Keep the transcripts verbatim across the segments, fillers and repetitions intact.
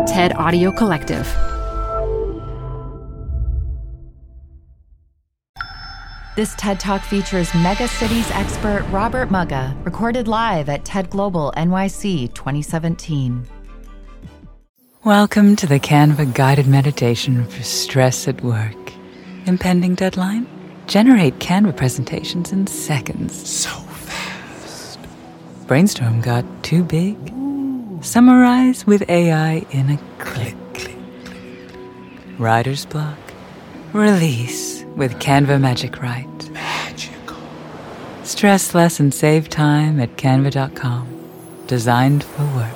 TED Audio Collective. This TED Talk features Mega Cities expert Robert Mugga, recorded live at TED Global N Y C twenty seventeen. Welcome to the Canva guided meditation for stress at work. Impending deadline? Generate Canva presentations in seconds. So fast. Brainstorm got too big? Ooh. Summarize with A I in a click. click, click. Writer's block? Release with Canva Magic Write. Magical. Stress less and save time at canva dot com. Designed for work.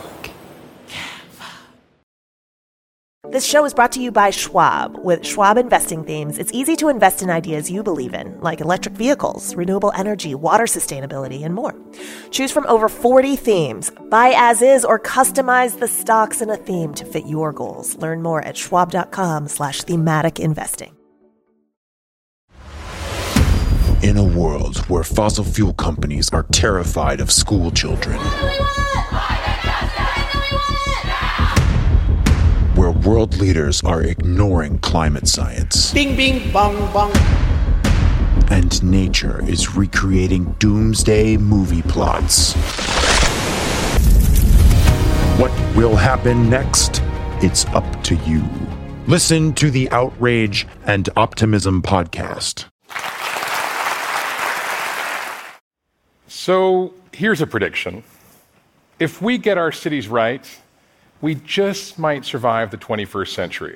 This show is brought to you by Schwab. With Schwab investing themes, it's easy to invest in ideas you believe in, like electric vehicles, renewable energy, water sustainability, and more. Choose from over forty themes. Buy as is or customize the stocks in a theme to fit your goals. Learn more at schwab.com slash thematic investing. In a world where fossil fuel companies are terrified of school children, where world leaders are ignoring climate science, bing, bing, bong, bong, and nature is recreating doomsday movie plots. What will happen next? It's up to you. Listen to the Outrage and Optimism podcast. So here's a prediction. If we get our cities right, we just might survive the twenty-first century.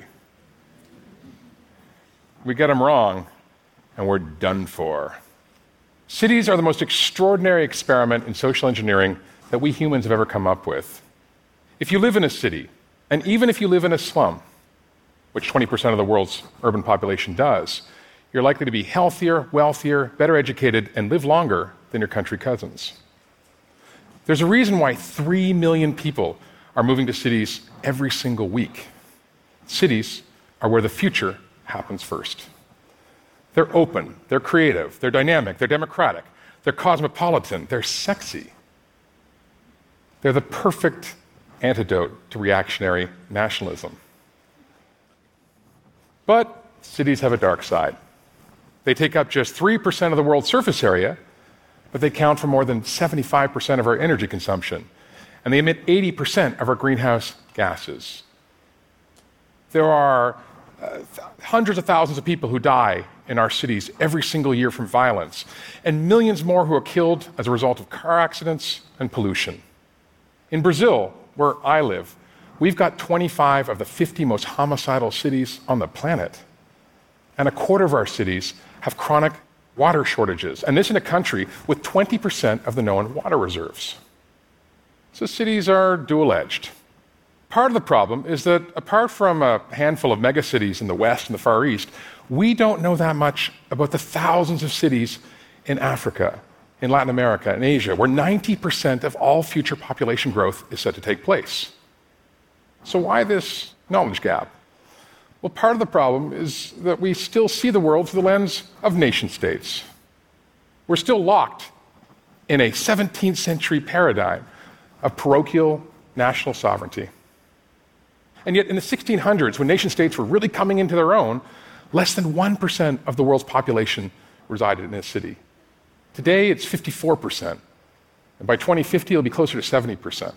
We get them wrong, and we're done for. Cities are the most extraordinary experiment in social engineering that we humans have ever come up with. If you live in a city, and even if you live in a slum, which twenty percent of the world's urban population does, you're likely to be healthier, wealthier, better educated, and live longer than your country cousins. There's a reason why three million people are moving to cities every single week. Cities are where the future happens first. They're open, they're creative, they're dynamic, they're democratic, they're cosmopolitan, they're sexy. They're the perfect antidote to reactionary nationalism. But cities have a dark side. They take up just three percent of the world's surface area, but they count for more than seventy-five percent of our energy consumption, and they emit eighty percent of our greenhouse gases. There are uh, th- hundreds of thousands of people who die in our cities every single year from violence, and millions more who are killed as a result of car accidents and pollution. In Brazil, where I live, we've got twenty-five of the fifty most homicidal cities on the planet, and a quarter of our cities have chronic water shortages, and this in a country with twenty percent of the known water reserves. So cities are dual-edged. Part of the problem is that apart from a handful of megacities in the West and the Far East, we don't know that much about the thousands of cities in Africa, in Latin America, and Asia, where ninety percent of all future population growth is set to take place. So why this knowledge gap? Well, part of the problem is that we still see the world through the lens of nation-states. We're still locked in a seventeenth century paradigm of parochial national sovereignty. And yet in the sixteen hundreds, when nation-states were really coming into their own, less than one percent of the world's population resided in a city. Today, it's fifty-four percent. And by twenty fifty, it'll be closer to seventy percent.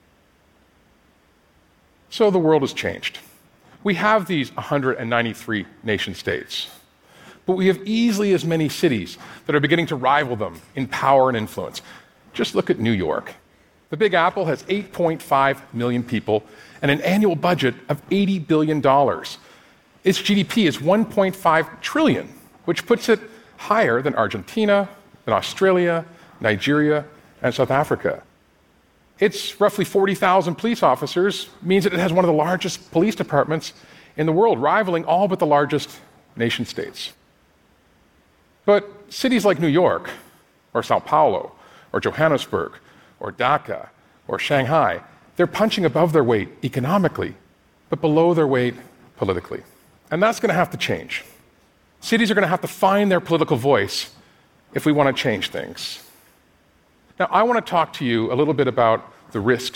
So the world has changed. We have these one hundred ninety-three nation-states, but we have easily as many cities that are beginning to rival them in power and influence. Just look at New York. The Big Apple has eight point five million people and an annual budget of eighty billion dollars. Its G D P is one point five trillion dollars, which puts it higher than Argentina, than Australia, Nigeria, and South Africa. Its roughly forty thousand police officers means that it has one of the largest police departments in the world, rivaling all but the largest nation-states. But cities like New York, or Sao Paulo, or Johannesburg, or Dhaka, or Shanghai, they're punching above their weight economically, but below their weight politically. And that's going to have to change. Cities are going to have to find their political voice if we want to change things. Now, I want to talk to you a little bit about the risks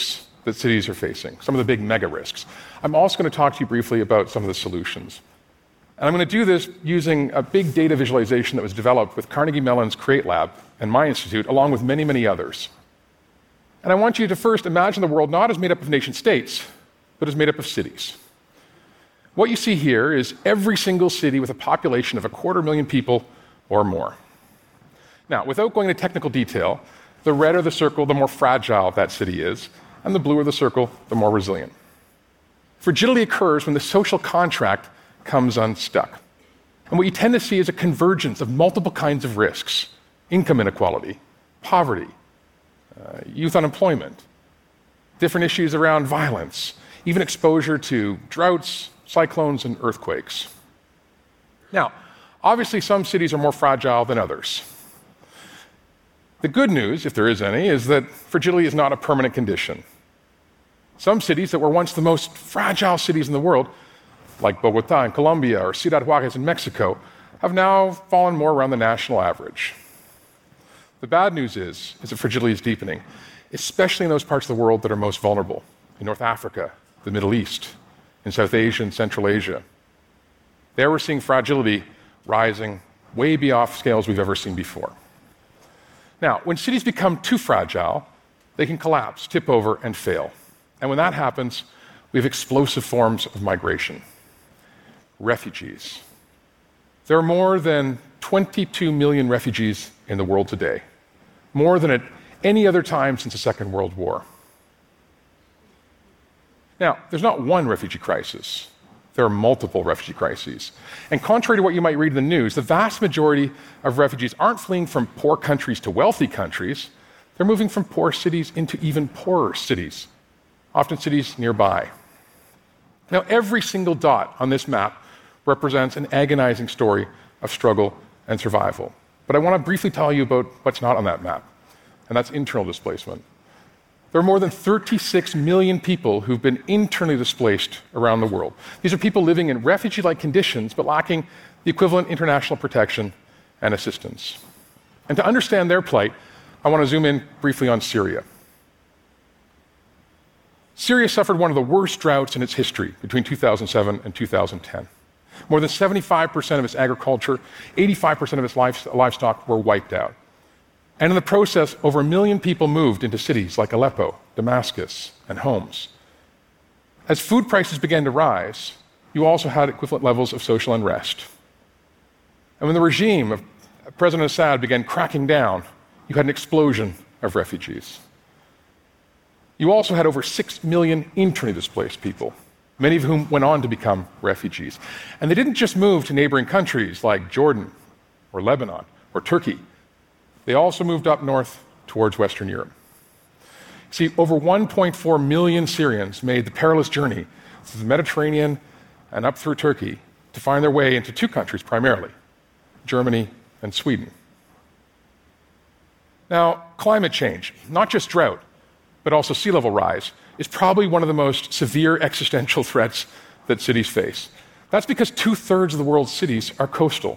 that cities are facing, some of the big mega risks. I'm also going to talk to you briefly about some of the solutions. And I'm going to do this using a big data visualization that was developed with Carnegie Mellon's Create Lab and my institute, along with many, many others. And I want you to first imagine the world not as made up of nation states, but as made up of cities. What you see here is every single city with a population of a quarter million people or more. Now, without going into technical detail, the redder the circle, the more fragile that city is, and the bluer the circle, the more resilient. Fragility occurs when the social contract comes unstuck. And what you tend to see is a convergence of multiple kinds of risks: income inequality, poverty, uh, youth unemployment, different issues around violence, even exposure to droughts, cyclones, and earthquakes. Now, obviously, some cities are more fragile than others. The good news, if there is any, is that fragility is not a permanent condition. Some cities that were once the most fragile cities in the world, like Bogota in Colombia or Ciudad Juarez in Mexico, have now fallen more around the national average. The bad news is, is that fragility is deepening, especially in those parts of the world that are most vulnerable, in North Africa, the Middle East, in South Asia and Central Asia. There we're seeing fragility rising way beyond scales we've ever seen before. Now, when cities become too fragile, they can collapse, tip over, and fail. And when that happens, we have explosive forms of migration. Refugees. There are more than twenty-two million refugees in the world today, more than at any other time since the Second World War. Now, there's not one refugee crisis. There are multiple refugee crises. And contrary to what you might read in the news, the vast majority of refugees aren't fleeing from poor countries to wealthy countries. They're moving from poor cities into even poorer cities, often cities nearby. Now, every single dot on this map represents an agonizing story of struggle and survival. But I want to briefly tell you about what's not on that map, and that's internal displacement. There are more than thirty-six million people who've been internally displaced around the world. These are people living in refugee-like conditions, but lacking the equivalent international protection and assistance. And to understand their plight, I want to zoom in briefly on Syria. Syria suffered one of the worst droughts in its history between two thousand seven and two thousand ten. More than seventy-five percent of its agriculture, eighty-five percent of its livestock were wiped out. And in the process, over a million people moved into cities like Aleppo, Damascus, and Homs. As food prices began to rise, you also had equivalent levels of social unrest. And when the regime of President Assad began cracking down, you had an explosion of refugees. You also had over six million internally displaced people, many of whom went on to become refugees. And they didn't just move to neighboring countries like Jordan or Lebanon or Turkey. They also moved up north towards Western Europe. See, over one point four million Syrians made the perilous journey through the Mediterranean and up through Turkey to find their way into two countries primarily, Germany and Sweden. Now, climate change, not just drought, but also sea level rise, is probably one of the most severe existential threats that cities face. That's because two-thirds of the world's cities are coastal.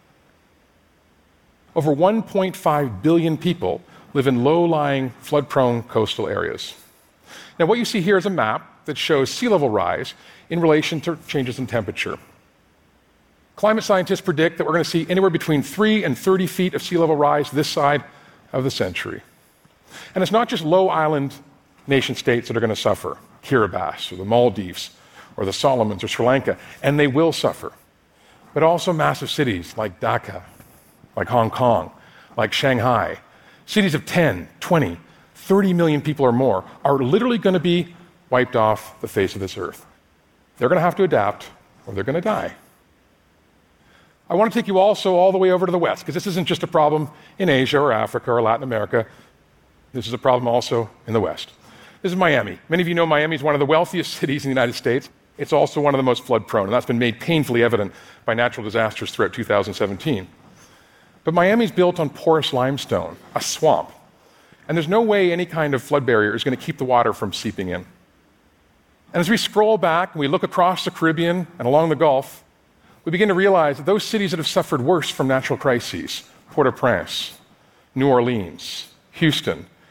Over one point five billion people live in low-lying, flood-prone coastal areas. Now, what you see here is a map that shows sea level rise in relation to changes in temperature. Climate scientists predict that we're going to see anywhere between three and thirty feet of sea level rise this side of the century. And it's not just low-island nation-states that are going to suffer, Kiribati or the Maldives or the Solomons or Sri Lanka, and they will suffer, but also massive cities like Dhaka, like Hong Kong, like Shanghai. Cities of ten, twenty, thirty million people or more are literally going to be wiped off the face of this earth. They're going to have to adapt or they're going to die. I want to take you also all the way over to the west, because this isn't just a problem in Asia or Africa or Latin America. This is a problem also in the west. This is Miami. Many of you know Miami is one of the wealthiest cities in the United States. It's also one of the most flood-prone, and that's been made painfully evident by natural disasters throughout two thousand seventeen. But Miami's built on porous limestone, a swamp. And there's no way any kind of flood barrier is going to keep the water from seeping in. And as we scroll back and we look across the Caribbean and along the Gulf, we begin to realize that those cities that have suffered worse from natural crises, Port-au-Prince, New Orleans, Houston,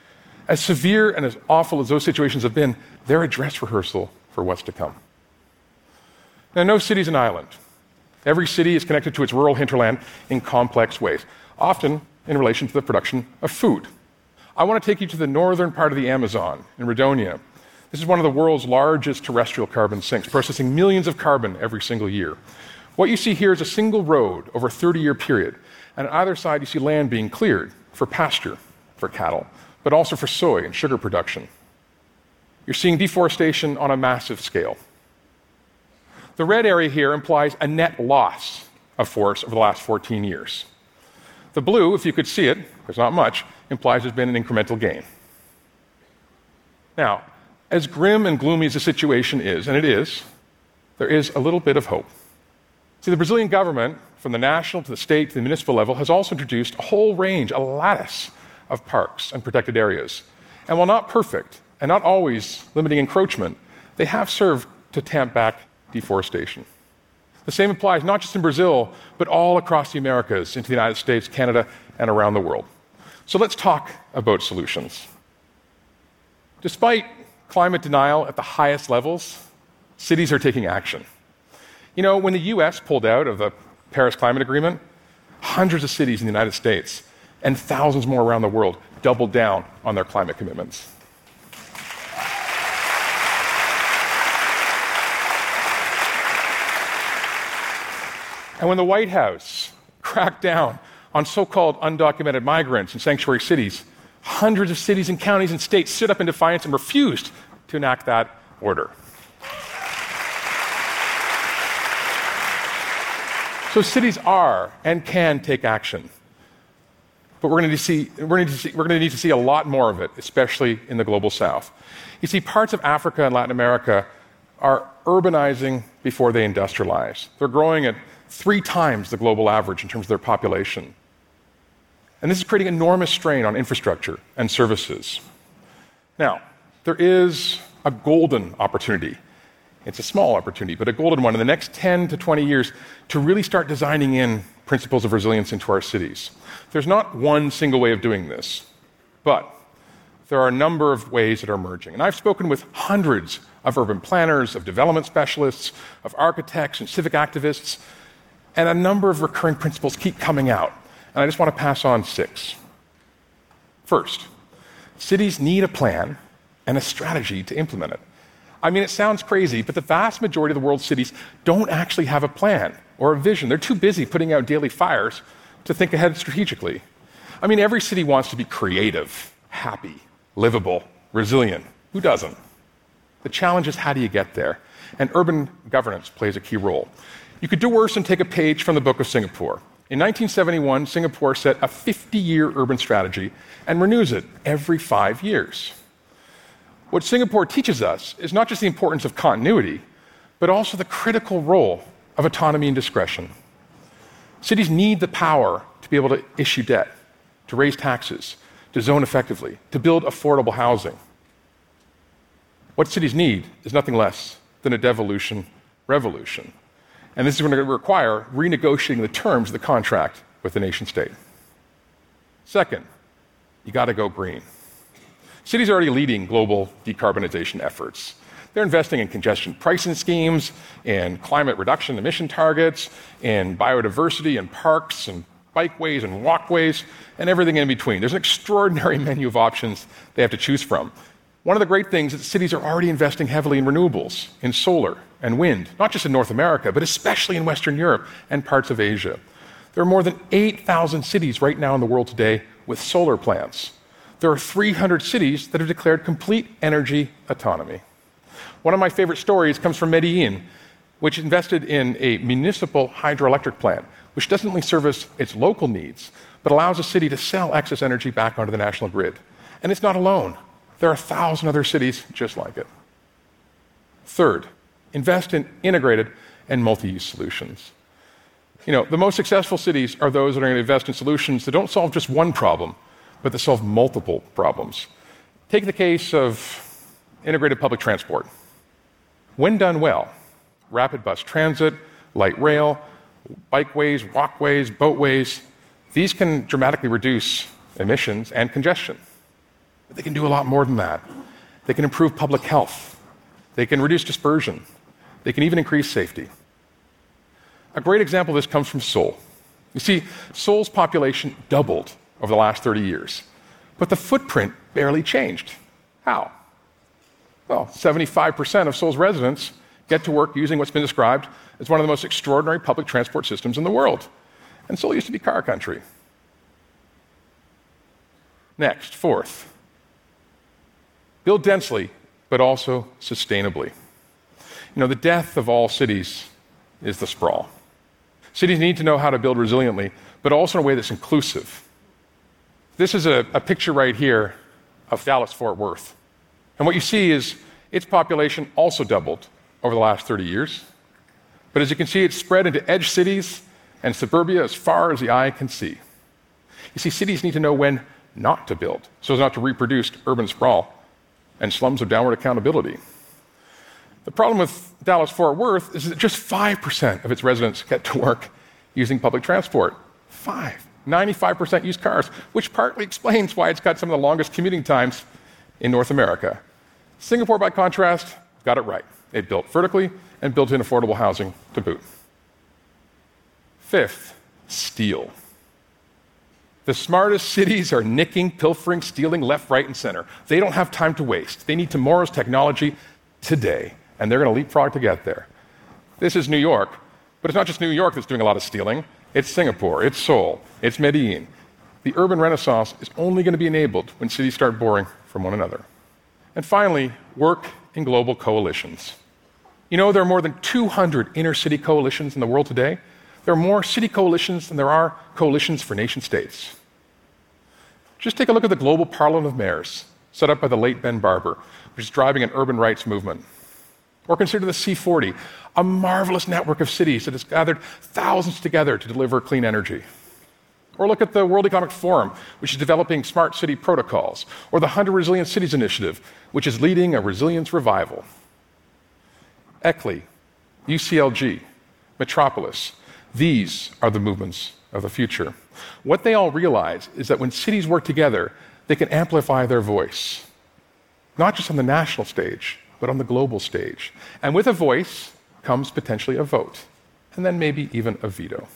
As severe and as awful as those situations have been, they're a dress rehearsal for what's to come. Now, no city's an island. Every city is connected to its rural hinterland in complex ways, often in relation to the production of food. I want to take you to the northern part of the Amazon, in Rhodonia. This is one of the world's largest terrestrial carbon sinks, processing millions of carbon every single year. What you see here is a single road over a thirty-year period, and on either side you see land being cleared for pasture, for cattle, but also for soy and sugar production. You're seeing deforestation on a massive scale. The red area here implies a net loss of forest over the last fourteen years. The blue, if you could see it, there's not much, implies there's been an incremental gain. Now, as grim and gloomy as the situation is, and it is, there is a little bit of hope. See, the Brazilian government, from the national to the state to the municipal level, has also introduced a whole range, a lattice of parks and protected areas. And while not perfect, and not always limiting encroachment, they have served to tamp back deforestation. The same applies not just in Brazil, but all across the Americas, into the United States, Canada, and around the world. So let's talk about solutions. Despite climate denial at the highest levels, cities are taking action. You know, when the U S pulled out of the Paris Climate Agreement, hundreds of cities in the United States and thousands more around the world doubled down on their climate commitments. And when the White House cracked down on so-called undocumented migrants in sanctuary cities, hundreds of cities and counties and states stood up in defiance and refused to enact that order. So cities are and can take action. But we're going to see, we're going to see, we're going to need to see a lot more of it, especially in the global south. You see, parts of Africa and Latin America are urbanizing before they industrialize. They're growing at three times the global average in terms of their population. And this is creating enormous strain on infrastructure and services. Now, there is a golden opportunity. It's a small opportunity, but a golden one in the next ten to twenty years to really start designing in principles of resilience into our cities. There's not one single way of doing this, but there are a number of ways that are emerging. And I've spoken with hundreds of urban planners, of development specialists, of architects and civic activists, and a number of recurring principles keep coming out. And I just want to pass on six. First, cities need a plan and a strategy to implement it. I mean, it sounds crazy, but the vast majority of the world's cities don't actually have a plan or a vision. They're too busy putting out daily fires to think ahead strategically. I mean, every city wants to be creative, happy, livable, resilient. Who doesn't? The challenge is, how do you get there? And urban governance plays a key role. You could do worse and take a page from the Book of Singapore. In nineteen seventy-one, Singapore set a fifty-year urban strategy and renews it every five years. What Singapore teaches us is not just the importance of continuity, but also the critical role of autonomy and discretion. Cities need the power to be able to issue debt, to raise taxes, to zone effectively, to build affordable housing. What cities need is nothing less than a devolution revolution. And this is going to require renegotiating the terms of the contract with the nation state. Second, you got to go green. Cities are already leading global decarbonization efforts. They're investing in congestion pricing schemes, in climate reduction emission targets, in biodiversity and parks and bikeways and walkways, and everything in between. There's an extraordinary menu of options they have to choose from. One of the great things is that cities are already investing heavily in renewables, in solar and wind, not just in North America, but especially in Western Europe and parts of Asia. There are more than eight thousand cities right now in the world today with solar plants. There are three hundred cities that have declared complete energy autonomy. One of my favorite stories comes from Medellin, which invested in a municipal hydroelectric plant, which doesn't only service its local needs, but allows the city to sell excess energy back onto the national grid. And it's not alone. There are a thousand other cities just like it. Third, invest in integrated and multi-use solutions. You know, the most successful cities are those that are going to invest in solutions that don't solve just one problem, but that solve multiple problems. Take the case of integrated public transport. When done well, rapid bus transit, light rail, bikeways, walkways, boatways, these can dramatically reduce emissions and congestion. But they can do a lot more than that. They can improve public health. They can reduce dispersion. They can even increase safety. A great example of this comes from Seoul. You see, Seoul's population doubled over the last thirty years, but the footprint barely changed. How? Well, seventy-five percent of Seoul's residents get to work using what's been described as one of the most extraordinary public transport systems in the world. And Seoul used to be car country. Next, fourth, build densely, but also sustainably. You know, the death of all cities is the sprawl. Cities need to know how to build resiliently, but also in a way that's inclusive. This is a, a picture right here of Dallas-Fort Worth. And what you see is its population also doubled over the last thirty years. But as you can see, it's spread into edge cities and suburbia as far as the eye can see. You see, cities need to know when not to build, so as not to reproduce urban sprawl and slums of downward accountability. The problem with Dallas-Fort Worth is that just five percent of its residents get to work using public transport. Five. ninety-five percent use cars, which partly explains why it's got some of the longest commuting times in North America. Singapore, by contrast, got it right. It built vertically and built in affordable housing to boot. Fifth, steal. The smartest cities are nicking, pilfering, stealing left, right, and center. They don't have time to waste. They need tomorrow's technology today, and they're going to leapfrog to get there. This is New York, but it's not just New York that's doing a lot of stealing. It's Singapore, it's Seoul, it's Medellin. The urban renaissance is only going to be enabled when cities start borrowing from one another. And finally, work in global coalitions. You know, there are more than two hundred inner-city coalitions in the world today. There are more city coalitions than there are coalitions for nation-states. Just take a look at the Global Parliament of Mayors, set up by the late Ben Barber, which is driving an urban rights movement. Or consider the C forty, a marvelous network of cities that has gathered thousands together to deliver clean energy. Or look at the World Economic Forum, which is developing smart city protocols. Or the one hundred Resilient Cities Initiative, which is leading a resilience revival. E C L I, U C L G, Metropolis, these are the movements of the future. What they all realize is that when cities work together, they can amplify their voice, not just on the national stage, but on the global stage. And with a voice comes potentially a vote, and then maybe even a veto.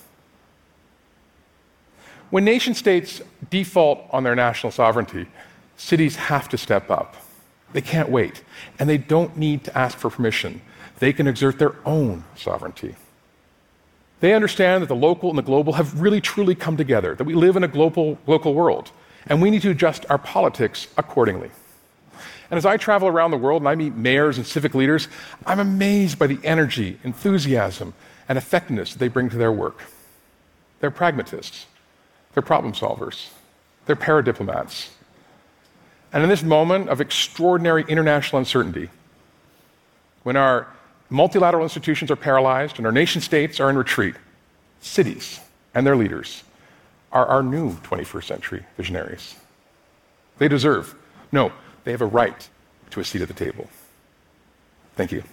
When nation-states default on their national sovereignty, cities have to step up. They can't wait, and they don't need to ask for permission. They can exert their own sovereignty. They understand that the local and the global have really truly come together, that we live in a global, local world, and we need to adjust our politics accordingly. And as I travel around the world and I meet mayors and civic leaders, I'm amazed by the energy, enthusiasm, and effectiveness that they bring to their work. They're pragmatists. They're problem solvers. They're paradiplomats. And in this moment of extraordinary international uncertainty, when our multilateral institutions are paralyzed and our nation states are in retreat, cities and their leaders are our new twenty-first century visionaries. They deserve, no, they have a right to a seat at the table. Thank you.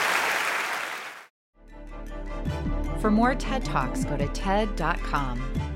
For more TED Talks, go to T E D dot com.